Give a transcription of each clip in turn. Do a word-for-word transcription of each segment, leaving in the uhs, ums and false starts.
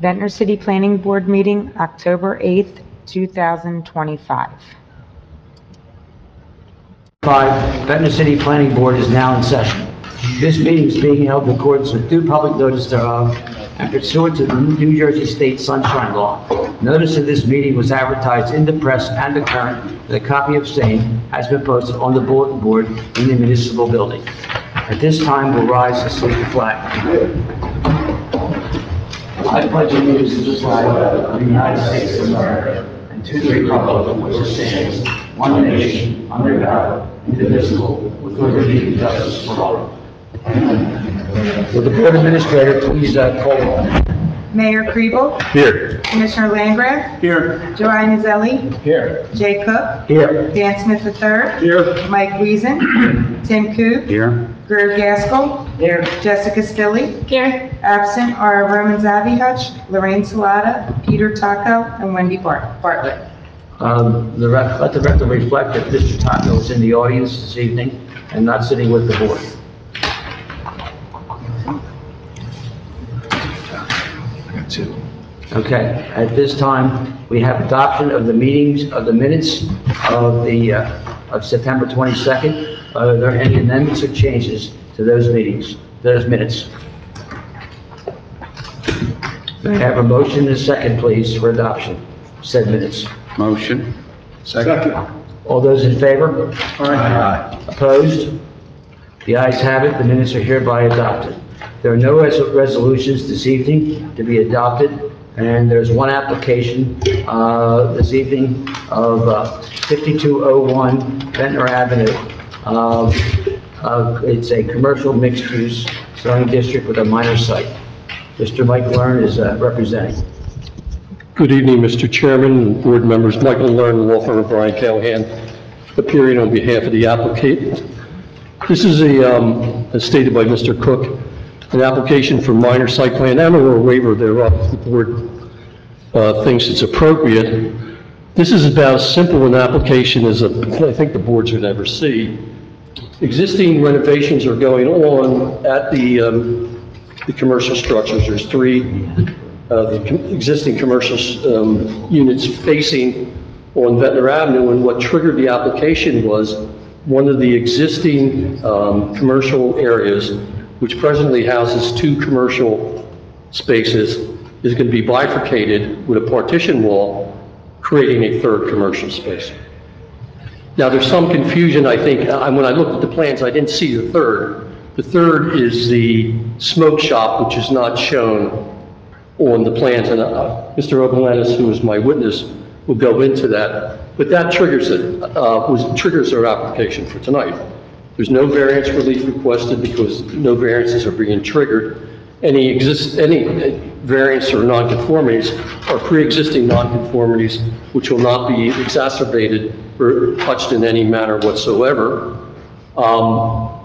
Ventnor City Planning Board meeting, October eighth, two thousand twenty-five. Five, Ventnor City Planning Board is now in session. This meeting is being held in accordance with due public notice thereof and pursuant to the New Jersey State Sunshine Law. Notice of this meeting was advertised in the press and the current, and a copy of same has been posted on the bulletin board in the municipal building. At this time, we'll rise to salute the flag. I pledge allegiance to the flag of the United States of America and to the republic for which it stands, one nation, under God, indivisible, with liberty and justice for all. Will the board administrator please uh, call the roll? Mayor Kribel? Here. Commissioner Landgraf? Here. Joe Nizelli? Here. Jay Cook? Here. Dan Smith the third? Here. Mike Wiesen? Tim Coop? Here. Greer Gaskell? Here. Jessica Stilley? Here. Absent are Roman Zavihutch, Lorraine Salata, Peter Taco, and Wendy Bart- Bartlett. Um, the rec- let the record reflect that Mister Taco is in the audience this evening and not sitting with the board. Okay, at this time, we have adoption of the meetings, of the minutes of the, uh, of September twenty-second. Are there any amendments or changes to those meetings, those minutes? May I have a motion and a second, please, for adoption, said minutes? Motion. Second. All those in favor? Aye. Opposed? The ayes have it, the minutes are hereby adopted. There are no res- resolutions this evening to be adopted, and there's one application uh, this evening of uh, fifty-two oh one Ventnor Avenue. Um, uh, It's a commercial mixed-use zoning district with a minor site. Mister Mike Learn is uh, representing. Good evening, Mister Chairman and board members. Michael Learn, law firm of Brian Callahan, appearing on behalf of the applicant. This is a, um, as stated by Mister Cook, an application for minor site plan and or waiver thereof. The board uh, thinks it's appropriate. This is about as simple an application as a, I think the boards would ever see. Existing renovations are going on at the, um, the commercial structures. There's three uh, the com- existing commercial um, units facing on Ventnor Avenue, and what triggered the application was one of the existing um, commercial areas, which presently houses two commercial spaces, is going to be bifurcated with a partition wall, creating a third commercial space. Now, there's some confusion, I think. Uh, when I looked at the plans, I didn't see the third. The third is the smoke shop, which is not shown on the plans, and uh, Mister Obalanis, who is my witness, will go into that. But that triggers it, uh, was, triggers our application for tonight. There's no variance relief requested because no variances are being triggered. Any exist, any variance or nonconformities are pre-existing nonconformities which will not be exacerbated or touched in any manner whatsoever. Um,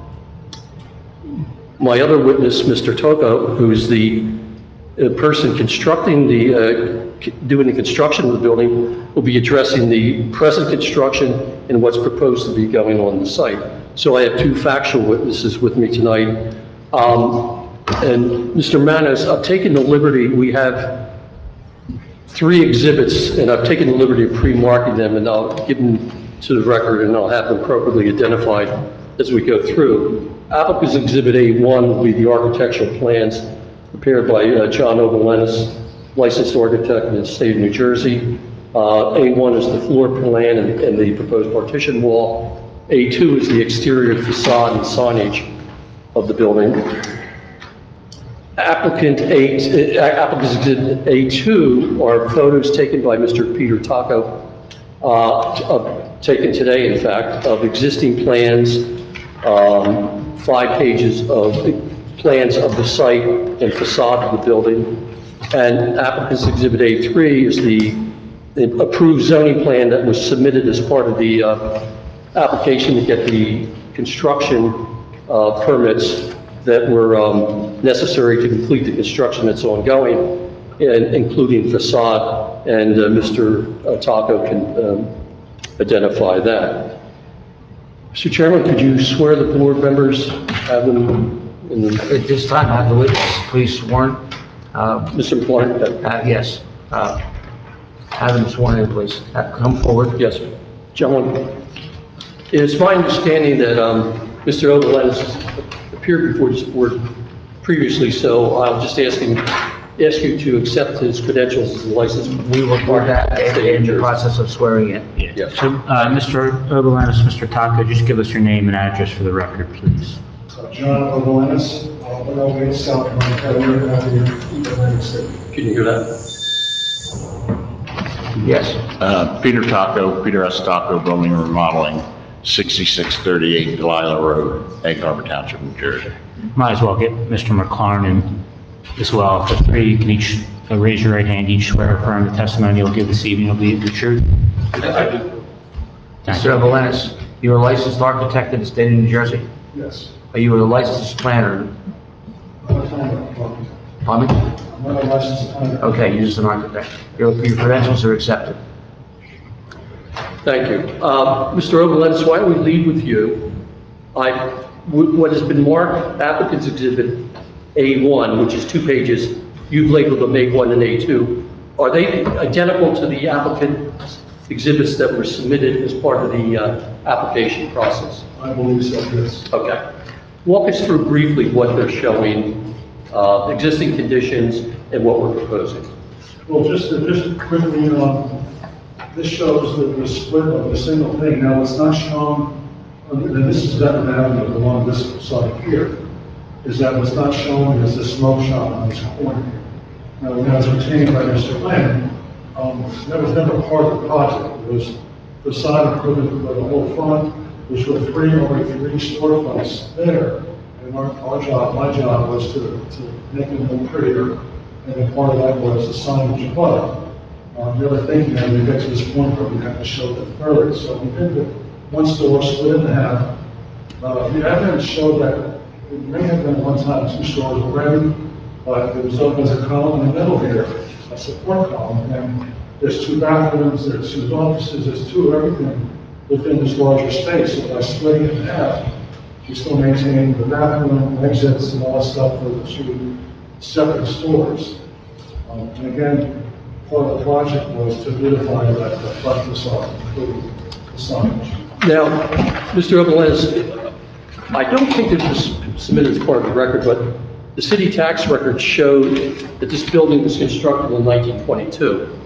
my other witness, Mister Toko, who's the uh, person constructing the, uh, doing the construction of the building, will be addressing the present construction and what's proposed to be going on the site. So I have two factual witnesses with me tonight. Um, and Mister Manos, I've taken the liberty, we have three exhibits, and I've taken the liberty of pre-marking them, and I'll give them to the record, and I'll have them appropriately identified as we go through. Applicant's Exhibit A one will be the architectural plans prepared by uh, John Obalanis, licensed architect in the state of New Jersey. Uh, A one is the floor plan and, and the proposed partition wall. A two is the exterior facade and signage of the building. Applicant eight, uh, applicant's exhibit A two are photos taken by Mister Peter Taco, uh, of, taken today, in fact, of existing plans, um, five pages of plans of the site and facade of the building. And applicant's exhibit A three is the, the approved zoning plan that was submitted as part of the uh, application to get the construction uh, permits that were um, necessary to complete the construction that's ongoing, and including facade, and uh, Mister Taco can um, identify that. Mister Chairman, could you swear the board members have them in the... At this time, I have the witnesses please sworn. Uh, Uh, Mister McLaurin? uh, Yes. Uh, Have them sworn in, please. Uh, Come forward. Yes, sir. Gentlemen, it's my understanding that um, Mister Oberlin has appeared before this board previously, so I'll just ask him, ask you to accept his credentials as a licensed. We will do that in the process of swearing in. Yes. So, uh, Mister Oberlanis, Mister Taco, just give us your name and address for the record, please. So John Oberlanis, uh, one oh eight South Montpelier Avenue, Atlantic City. Can you hear that? Yes. Uh, Peter Taco, Peter S. Taco, Building and Remodeling, sixty-six thirty-eight Delilah Road, Egg Harbor Township, New Jersey. Might as well get Mister McLaurin in as well. If the three can each uh, raise your right hand, each swear or affirm the testimony you'll give this evening will be the truth. I do. Thank Mister you. Oberlanis, you're a licensed architect in the state of New Jersey? Yes. Are you a licensed planner? I'm a planner. Pardon me? I'm not a licensed planner. Okay, you're just an architect. Your your credentials are accepted. Thank you. Uh, Mister Oberlin, why don't we lead with you? I, what has been marked applicant's exhibit A one, which is two pages, you've labeled them A one and A two. Are they identical to the applicant's exhibits that were submitted as part of the uh, application process? I believe so, yes. Okay. Walk us through briefly what they're showing, uh, existing conditions, and what we're proposing. Well, just, to- just quickly, um, this shows the, the split of the single thing. Now, it's not shown, and this is Devon Avenue along this side here, is that what's not shown is the smoke shop on this corner. Now, as retained by Mister Lane, um, that was never part of the project. It was facade improvement for the whole front, which were three over three storefronts there. And our, our job, my job was to, to make them look prettier, and then part of that was the signage above. Um, the other thing, that we get to this point where we have to show the third, so we did the one store split in half. Uh, the evidence showed that it may have been one time two stores already, but it was open as a column in the middle here, a support column, and there's two bathrooms, there's two offices, there's two everything within this larger space. So by splitting it in half, we still maintain the bathroom, exits, and all that stuff for the two separate stores. Um, and again, part of the project was to beautify that the front facade, including the signage. Now, Mister Oberlin, I don't think this was submitted as part of the record, but the city tax record showed that this building was constructed in nineteen twenty-two.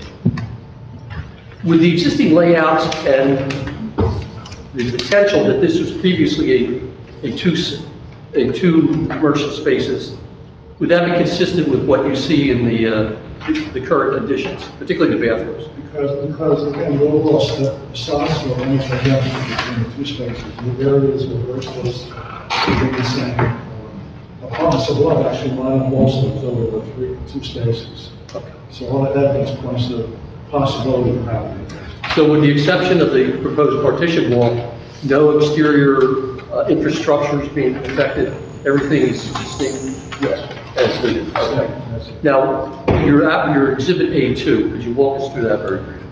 With the existing layouts and the potential that this was previously a, a two, a two commercial spaces, would that be consistent with what you see in the, uh, the current conditions, particularly the bathrooms? Because, because again, the overall st- size will range from between the two spaces. The areas are very close to the same. Um, Apartments above actually line up also with over the three, two spaces. So all of that evidence points to the possibility of happening. So with the exception of the proposed partition wall, no exterior uh, infrastructures being affected, everything is existing? Yes. As needed, okay. That's it. Now, your, app- your exhibit A two, could you walk us through that very briefly?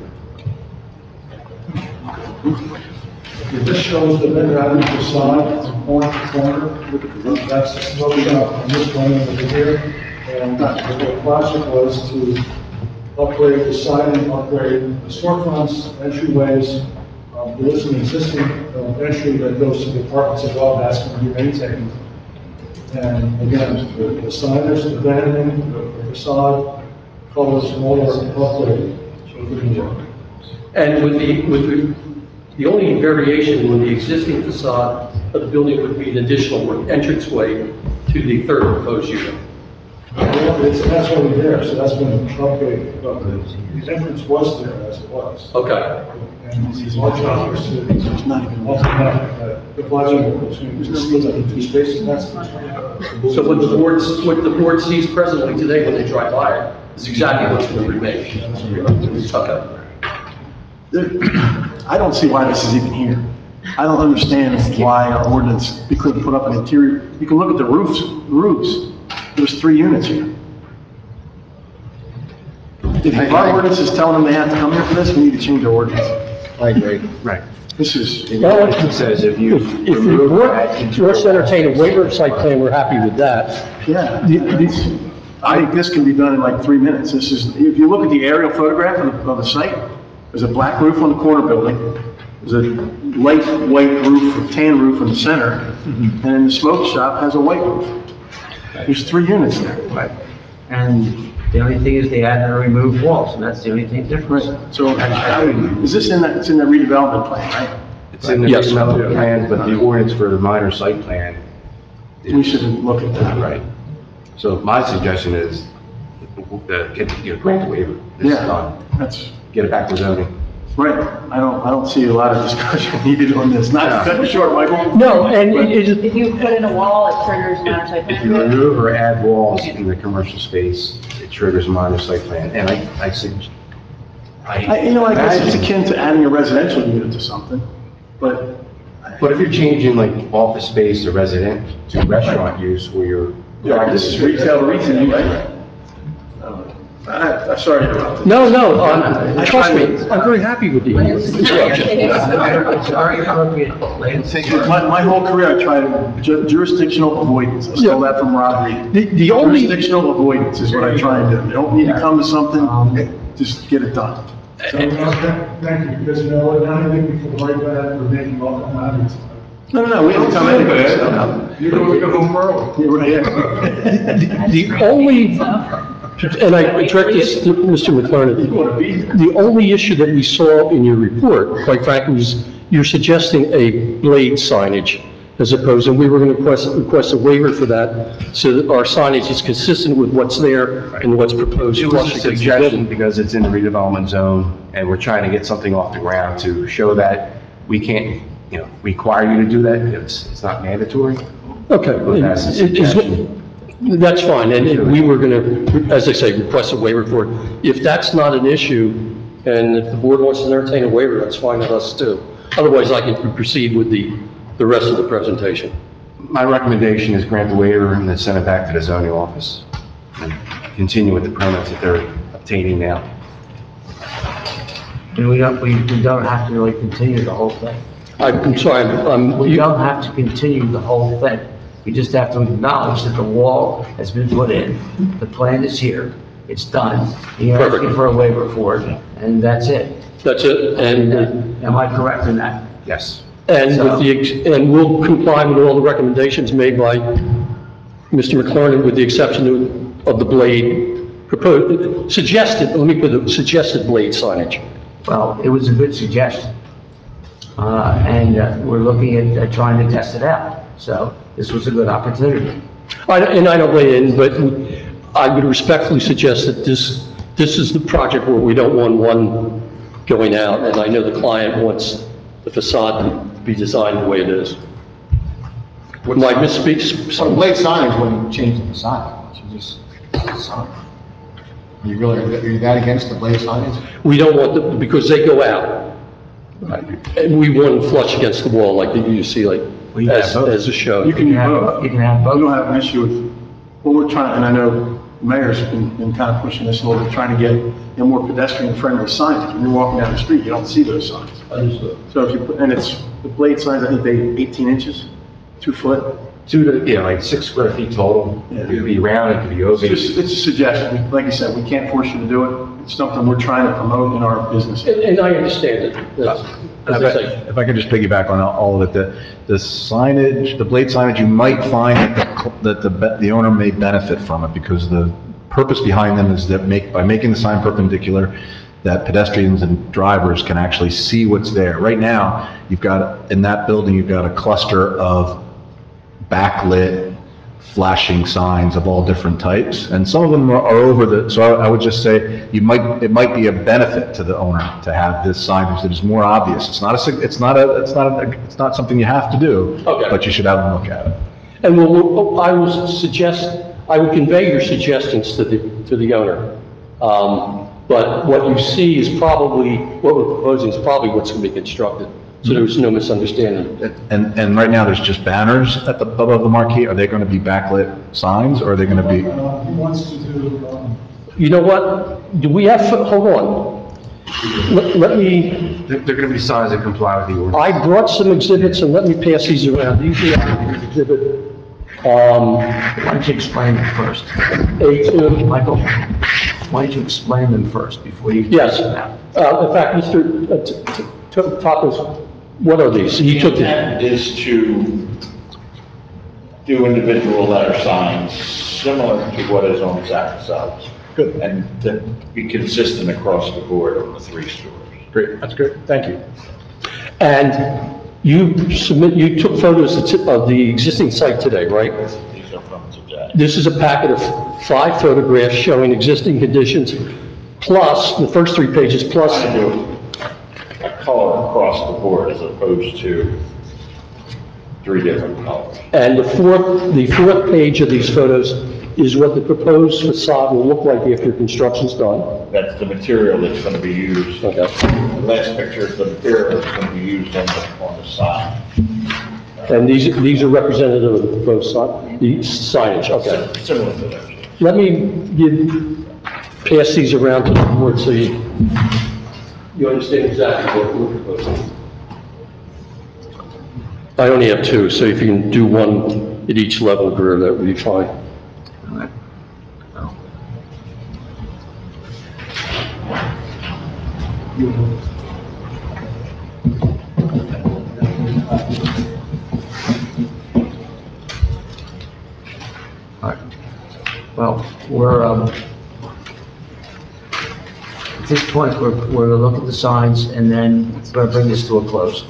This shows the Bed Avenue facade from corner to corner. That's the smoke shop on this one over here. And the project was to upgrade the siding, upgrade the storefronts, entryways. Um, There is an existing uh, entry that goes to the apartments above, that's going to be maintained. And again, the the signage, the banding, the facade, colors, all are upgraded. So it can work. And with the, with the, the only variation with the existing facade of the building would be an additional entranceway to the third proposed unit. Well, it's, that's already there, so that's been upgraded, but the, the entrance was there as it was. Okay. And our job was to, it's not even, what's the, the dividing between, there's no like two spaces, that's. So what the board, what the board sees presently today when they drive by it is exactly what's going to remain. Okay. I don't see why this is even here. I don't understand why our ordinance, we couldn't put up an interior, you can look at the roofs, roofs, there's three units here. If our ordinance is telling them they have to come here for this, we need to change our ordinance. I agree. Right. This is, Well, It says if you. If, if the board wants to entertain a waiver of site plan, we're happy with that. yeah. The- the- I think this can be done in like three minutes. This is, if you look at the aerial photograph of the, of the site, there's a black roof on the corner building. There's a light white roof, a tan roof in the center, and then the smoke shop has a white roof. There's three units there. Right. And the only thing is they had to remove walls, and that's the only thing different. So, I mean, is this in that, it's in the redevelopment plan, right? It's in the Yes. redevelopment plan, but the ordinance for the minor site plan. We should look at that. Right. So my suggestion is, uh, get, you know, grant the waiver. This is Yeah, done. that's, Get it back to zoning. right. I don't, I don't see a lot of discussion needed on this. Not to cut it short, Michael. No, and it is, If you put in a wall, it triggers minor site If you plan. remove or add walls in the commercial space, it triggers minor site plan. And I, I suggest, I, you know, I guess it's akin to adding a residential unit to something, but But if you're changing like office space to resident to restaurant use where you're. yeah, this is retail to retail, right? I, I'm sorry to interrupt. no, no, um, trust me, I'm very happy with the interruption. It's very appropriate, Lance. My, my whole career, I tried ju- jurisdictional avoidance. I stole that from Rod Reed. The, the only, Jurisdictional avoidance is what I try and do. You don't need to come to something, just get it done. So, uh, thank you, because you know what, now I think we feel right bad for making all the habits. No, no, no, we didn't come anyway, so. You're going to go home early. You're right, yeah. the only, and I direct this to Mister McLaren, You want to be there. the only issue that we saw in your report, quite frankly, was you're suggesting a blade signage as opposed, and we were going to request, request a waiver for that, so that our signage is consistent with what's there and what's proposed. It was a flush against the suggestion building. because it's in the redevelopment zone and we're trying to get something off the ground to show that we can't, you know, require you to do that. It's, it's not mandatory. Okay. But that's a It- it's- suggestion. That's fine, and and we were going to, as I say, request a waiver for it. If that's not an issue, and if the board wants to entertain a waiver, that's fine with us too. Otherwise, I can proceed with the, the rest of the presentation. My recommendation is grant the waiver and then send it back to the zoning office and continue with the permits that they're obtaining now. And we don't, we, we don't have to really continue the whole thing. I'm sorry, I'm, We you- don't have to continue the whole thing. We just have to acknowledge that the wall has been put in, the plan is here, it's done. You're asking Perfect. for a waiver for it, and that's it. that's it, and, And, uh, am I correct in that? Yes. and with the, ex- and we'll comply with all the recommendations made by Mister McLaren, with the exception of- of the blade proposed, suggested, let me put it, suggested blade signage. Well, it was a good suggestion. Uh, and uh, we're looking at uh, trying to test it out. So this was a good opportunity. I- And I don't weigh in, but I would respectfully suggest that this, this is the project where we don't want one going out, and I know the client wants the facade to be designed the way it is. Am I misspeak? So blade signage wouldn't change the facade, you just sign. Are you really, are you that against the blade signage? We don't want the, because they go out. And we want them flush against the wall, like you see, like, Well, you can as, have both. as a show. You can You do can have- both. you can have both. We don't have an issue with, what we're trying, and I know the mayor's been, been kind of pushing this a little bit, trying to get, you know, more pedestrian-friendly signs. When you're walking down the street, you don't see those signs. So if you, put and it's, the blade signs, I think they eighteen inches, two foot. Two to, yeah, like six square feet total. It could be round, it could be It's oval. just, it's a suggestion. Like you said, we can't force you to do it. It's something we're trying to promote in our business. And, and I understand it. That's- As I say, If I could just piggyback on all of it, the, the signage, the blade signage, you might find that the, that the, be- the owner may benefit from it because the purpose behind them is that make, by making the sign perpendicular, that pedestrians and drivers can actually see what's there. Right now, you've got, in that building, you've got a cluster of backlit, flashing signs of all different types, and some of them are are over the, so I I would just say, you might, it might be a benefit to the owner to have this signage that is more obvious. It's not a, sig- it's not a, it's not a, it's not something you have to do, Okay. but you should have them look at it. And we'll, we'll- I will suggest, I will convey your suggestions to the, to the owner. Um, But what you see is probably, what we're proposing is probably what's going to be constructed, so there's no misunderstanding. And, and right now, there's just banners at the, above the marquee. Are they going to be backlit signs, or are they going to be? Uh, He wants to do, um, You know what? Do we have, hold on. Let, let me, They're, they're gonna be signs that comply with the ordinance. I brought some exhibits, and let me pass these around. These are exhibit Um, Why don't you explain them first? A two, Michael, why don't you explain them first before you? yes. them out? Uh, in fact, Mister uh, T- T- T- Tacos, what are these? You took the, intent is to do individual letter signs similar to what is on Zach Subs. Good. And to be consistent across the board on the three stores. Great, that's great, thank you. and you submit, you took photos of t- of the existing site today, right? These are from today. This is a packet of five photographs showing existing conditions, plus, the first three pages, plus, I do a color across the board as opposed to three different colors. and the fourth, the fourth page of these photos is what the proposed facade will look like after construction's done. That's the material that's going to be used. Okay. The last picture is the material that's going to be used on the, on the sign. And these, these are representative of the proposed si- the signage, okay. Similar to that. Let me give, pass these around to the board so you, you understand exactly what we're proposing. I only have two, so if you can do one at each level, Greer, that would be fine. All right. Oh. All right. Well, we're, um, at this point, we're, we're gonna look at the signs and then we're gonna bring this to a close.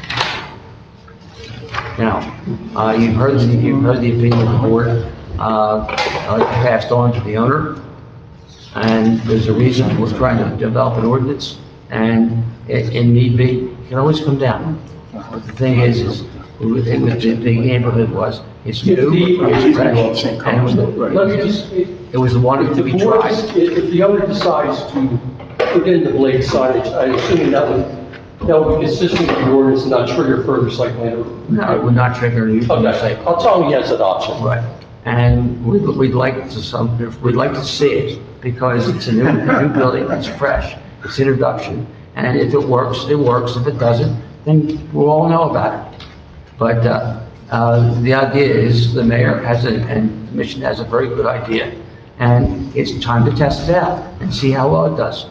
Now, uh, you've heard, the- you've heard the opinion of the board, uh, I like to pass on to the owner. And there's a reason we're trying to develop an ordinance, and if in need be, you can always come down. But the thing is, is, with the, with the the neighborhood was, it's new, it's fresh, and it was, Let me just, it was the one to be If the board- tried. If the owner decides to put in the blade signage, I'm assuming that would, that would be consistent with the ordinance and not trigger further site plan approval. No, it would not trigger any Okay, site. I'll tell him he has that option. Right, and we'd, we'd like to some, we'd like to see it, because it's a new, a new building, it's fresh, it's introduction, and if it works, it works, if it doesn't, then we'll all know about it. But, uh, uh, the idea is, the mayor has a, and the commission has a very good idea, and it's time to test it out and see how well it does.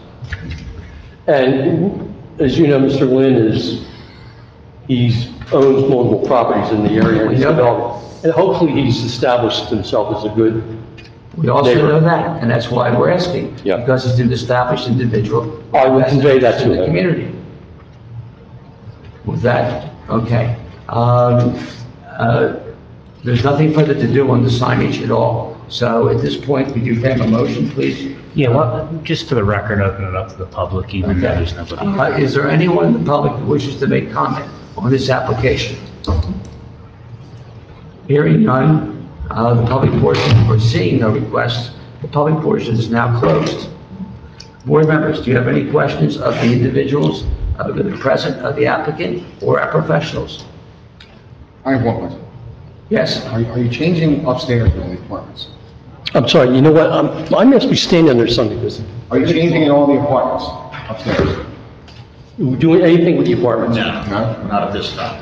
And as you know, Mister Lynn is, he's owns multiple properties in the area. We He's know that. developed- And hopefully he's established himself as a good, We also Neighbor. know that, and that's why we're asking. Yeah. Because he's an established individual. I will convey that to In the him. community. With that, okay. Um, uh, there's nothing further to do on the signage at all. So at this point, could you have a motion, please? Yeah, well, just for the record, open it up to the public, even though Okay. there's nobody. Uh, is there anyone in the public who wishes to make comment on this application? Hearing none, uh, the public portion, or seeing no requests, the public portion is now closed. Board members, do you have any questions of the individuals, of the present, of the applicant, or our professionals? I have one question. Yes? Are, are you changing upstairs in all the apartments? I'm sorry, you know what, I'm, I must be standing there Sunday, because Are you changing in all the apartments upstairs? we're doing anything with the apartments. No, No? not at this time.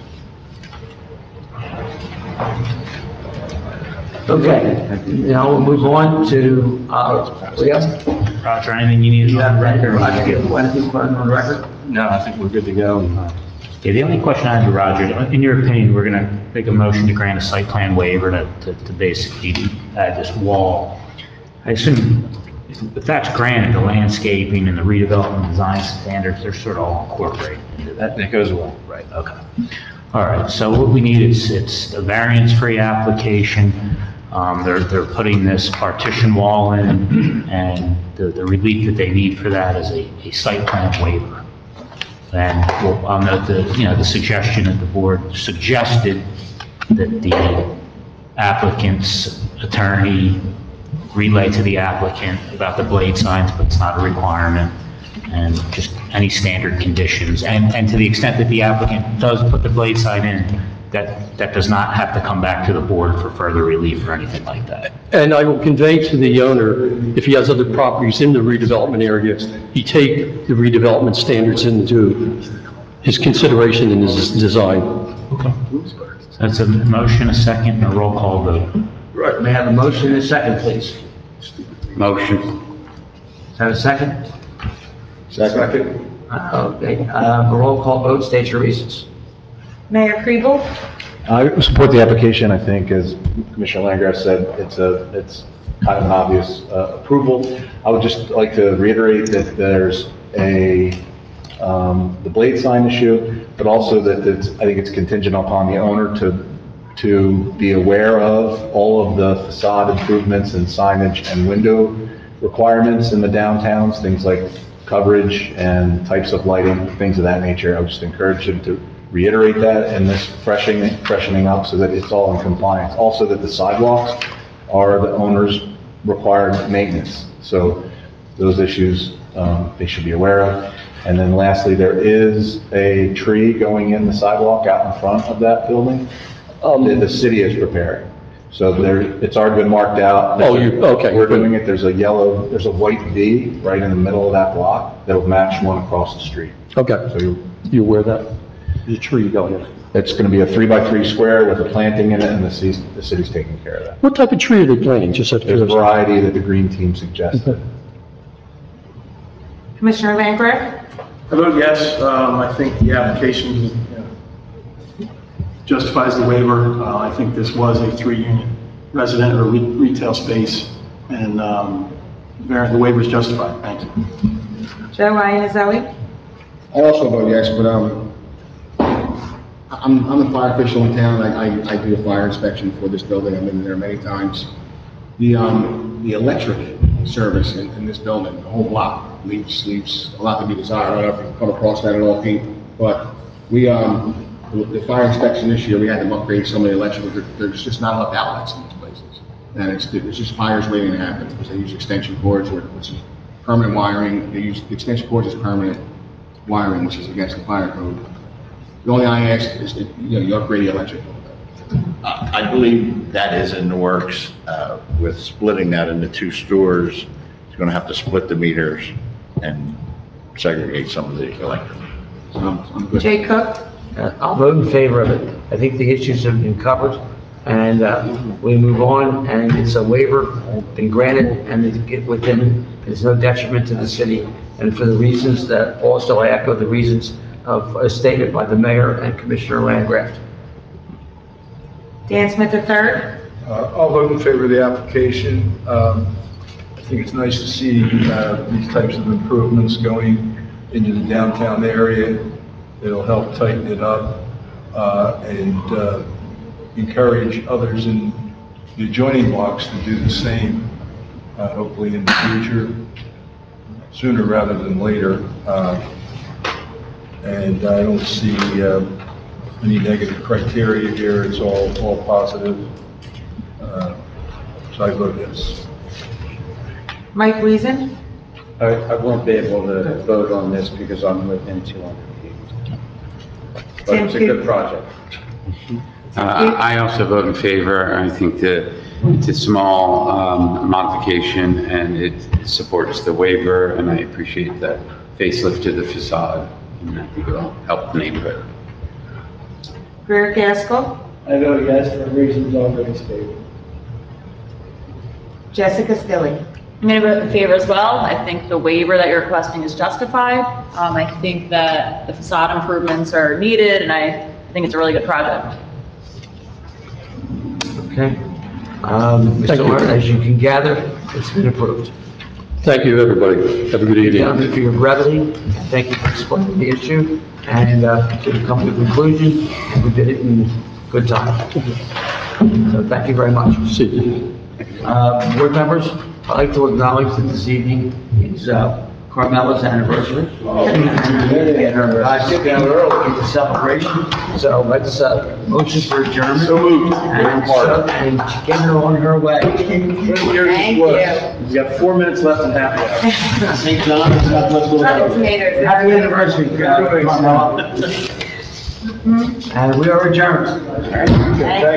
Okay, now we'll move on to, uh, Leo? Roger, anything you need on the record? Roger, you have anything put on the record? No, I think we're good to go. Yeah, the only question I have to Roger, in your opinion, we're gonna make a motion to grant a site plan waiver to, to, to basically add this wall. I assume if if that's granted, the landscaping and the redevelopment design standards, they're sort of all incorporated into that. That goes well. Right, okay. All right, so what we need is, it's a variance-free application. Um, they're, they're putting this partition wall in, and the, the relief that they need for that is a, a site plan waiver. And we'll, I'll note the, you know, the suggestion that the board suggested that the applicant's attorney relay to the applicant about the blade signs, but it's not a requirement, and just any standard conditions. And, and to the extent that the applicant does put the blade sign in, that, that does not have to come back to the board for further relief or anything like that. And I will convey to the owner, if he has other properties in the redevelopment area, he take the redevelopment standards into his consideration in his design. That's a motion, a second, and a roll call vote. Right, may I have a motion and a second, please? Motion. Is that a second? Second. Uh, Okay, uh, a roll call vote, state your reasons. Mayor Kribel? I support the application. I think, as Commissioner Landgraf said, it's a, it's kind of an obvious uh, approval. I would just like to reiterate that there's a, um, the blade sign issue, but also that it's, I think it's contingent upon the owner to, to be aware of all of the facade improvements and signage and window requirements in the downtowns, things like coverage and types of lighting, things of that nature. I would just encourage him to reiterate that and this freshening, freshening up so that it's all in compliance. Also that the sidewalks are the owner's required maintenance. So those issues, um, they should be aware of. And then lastly, there is a tree going in the sidewalk out in front of that building that the city is preparing. So there, it's already been marked out. Oh, you- okay. We're doing it. There's a yellow, there's a white V right in the middle of that block that'll match one across the street. Okay, So you you aware of that? The tree going in. It's going to be a three by three square with a planting in it, and the city's, the city's taking care of that. What type of tree are they planting, just out of There's a curiosity? variety that the green team suggested. Commissioner Langgraf? I vote yes. Um, I think the application you know, justifies the waiver. Uh, I think this was a three-unit resident or re- retail space, and um, var- the waiver is justified. Thank you. Joe Iannazelli? I also vote yes, but, um, I'm, I'm a fire official in town, I, I, I do a fire inspection for this building, I've been there many times. The, um, the electric service in, in this building, the whole block, leaves, leaves a lot to be desired. I don't know if you've come across that at all, Pete, but we, um, the, the fire inspection this year, we had them upgrade some of the electrical, there, there's just not enough outlets in these places. And it's, it's just fires waiting to happen, because they use extension cords, or, which is permanent wiring, they use, the extension cords is permanent wiring, which is against the fire code. The only I ask is that, you know, you upgrade the electric. Uh, I believe that is in the works, uh, with splitting that into two stores. He's gonna have to split the meters and segregate some of the electric. So I'm, I'm good. Jay Cook? Uh, I'll vote in favor of it. I think the issues have been covered, and uh, we move on, and it's a waiver been granted, and it get within, there's no detriment to the city. And for the reasons that, also I echo the reasons of, as stated by the mayor and Commissioner Landgraf. Dan Smith the third? Uh, I'll vote in favor of the application. Um, I think it's nice to see uh, these types of improvements going into the downtown area. It'll help tighten it up uh, and uh, encourage others in the adjoining blocks to do the same, uh, hopefully in the future, sooner rather than later. Uh, And I don't see uh, any negative criteria here. It's all, all positive. Uh, So I vote yes. Mike Reason? I, I won't be able to vote on this because I'm within two hundred feet. But it's a good project. Uh, I also vote in favor. I think that it's a small um, modification and it supports the waiver, and I appreciate the facelift to the facade, and I think it'll help the neighborhood. Greer Gaskell? I vote yes for reasons already stated. Jessica Stilley? I'm going to vote in favor as well. I think the waiver that you're requesting is justified. Um, I think that the facade improvements are needed, and I think it's a really good project. Okay. Um, Mister Thank you. Martin, as you can gather, it's been approved. Thank you, everybody. Have a good evening. Gentlemen, for your brevity, thank you for explaining the issue, and uh, to come to a conclusion, we did it in good time. So thank you very much. See you. Uh, Board members, I'd like to acknowledge that this evening is uh, Carmela's anniversary. And her, I skipped out early in the celebration, so let's, uh, motion for adjournment. So moved. And so- and get her on her way. Thank you. We've got four minutes left and happy hour. Saint John, God bless the Love Lord. tomatoes. Happy anniversary, uh, Carmela. And we are adjourned. Thank you.